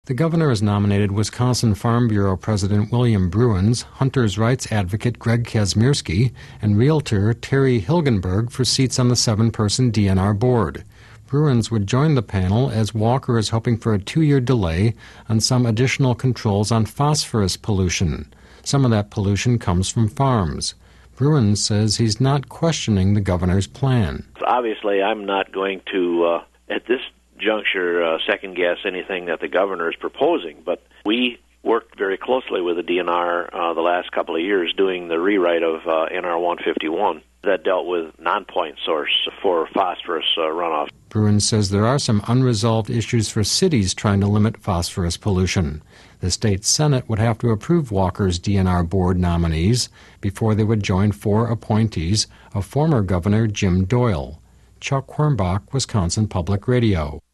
The governor has nominated Wisconsin Farm Bureau President William Bruins, hunters' rights advocate Greg Kazmierski, and realtor Terry Hilgenberg for seats on the 7-person DNR board. Bruins would join the panel as Walker is hoping for a 2-year delay on some additional controls on phosphorus pollution. Some of that pollution comes from farms. Bruins says he's not questioning the governor's plan. Obviously, I'm not going to, at this juncture, second-guess anything that the governor is proposing, but we worked very closely with the DNR the last couple of years doing the rewrite of NR 151 that dealt with non-point source for phosphorus runoff. Bruins says there are some unresolved issues for cities trying to limit phosphorus pollution. The state Senate would have to approve Walker's DNR board nominees before they would join 4 appointees of former Governor Jim Doyle. Chuck Hornbach, Wisconsin Public Radio.